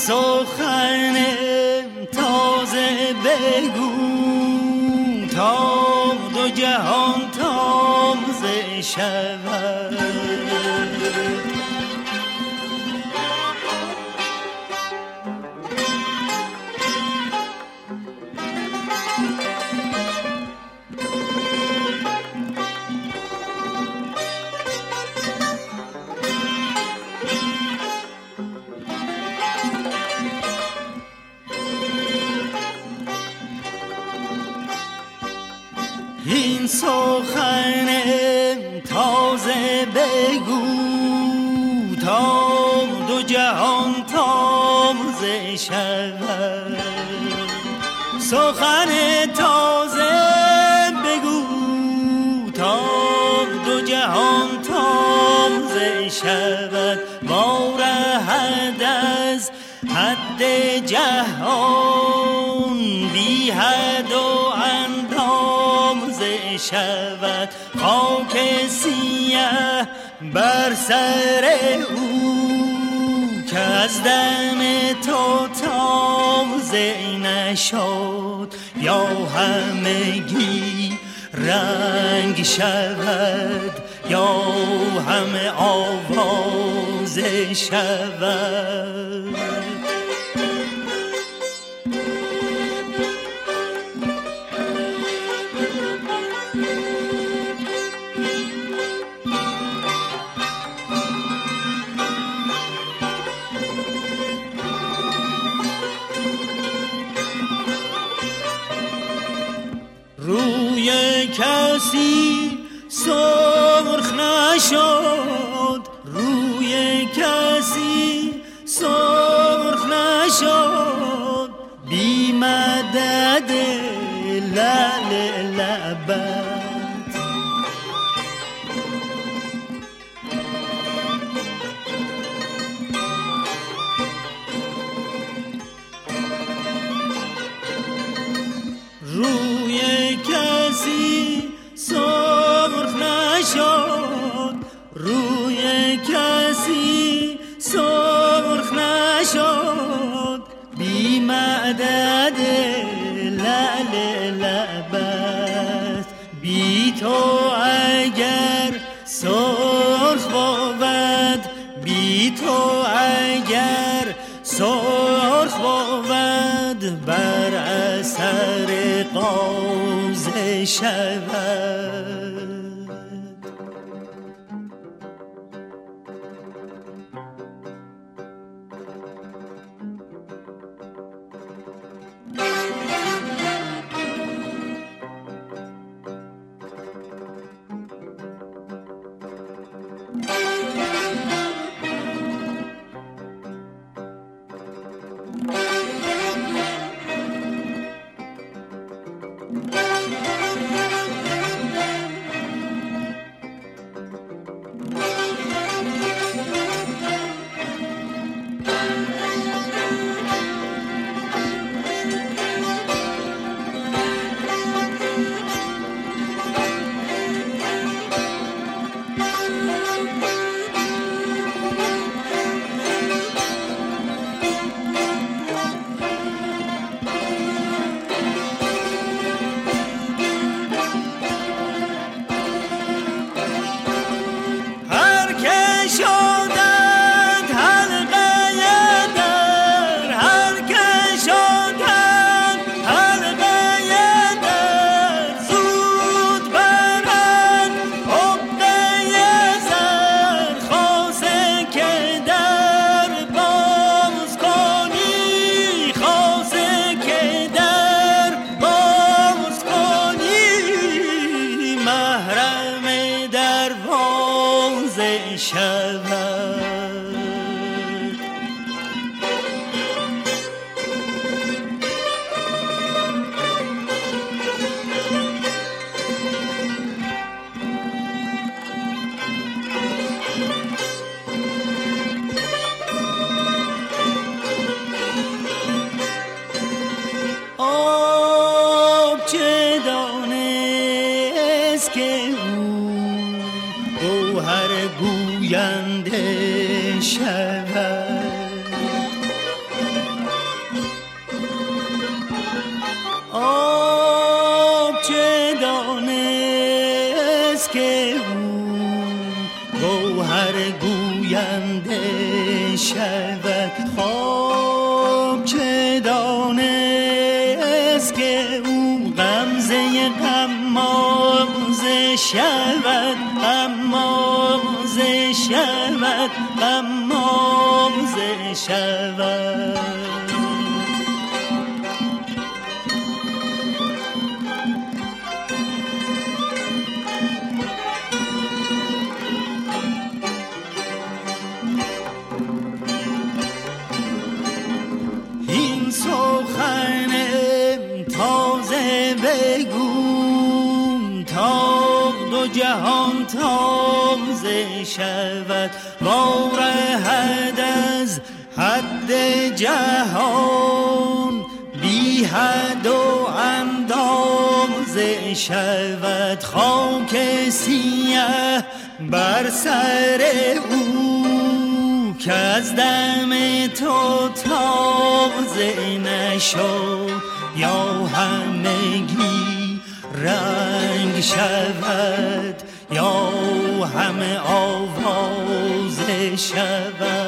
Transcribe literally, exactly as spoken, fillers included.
سخن تازه بگو تا دو جهان تازه شود. این سخن تازه بگو تا دو جهان تازه شود. سخن تازه بگو تا دو جهان تازه شود. وارهد از حد جهان بی حد و شود. خاک سیاه بر سر او که از دم تو تازه نشد. یا همگی رنگ شود یا همه آواز شود. روی کسی سرخ نشد، روی کسی سرخ نشد، بی مدد لعل لبت. روی کسی سرخ نشد، روی کسی سرخ نشد، بی مدد لعل لبت. بی تو اگر سرخ بود، بی تو اگر سرخ بود، بر اثر غازه شود. گوینده شود. که او گوهر گوینده شود. خواب چه دانست که او غمزه غمازه شود، غمازه شود، غمازه شود. سخن تازه بگو تا دو جهان تازه شود. وارهد از حد جهان بی حد و اندازه شود. خاک سیه بر سر او که از دم تو تازه نشد، یا همگی رنگ شود یا همه آوازه شود.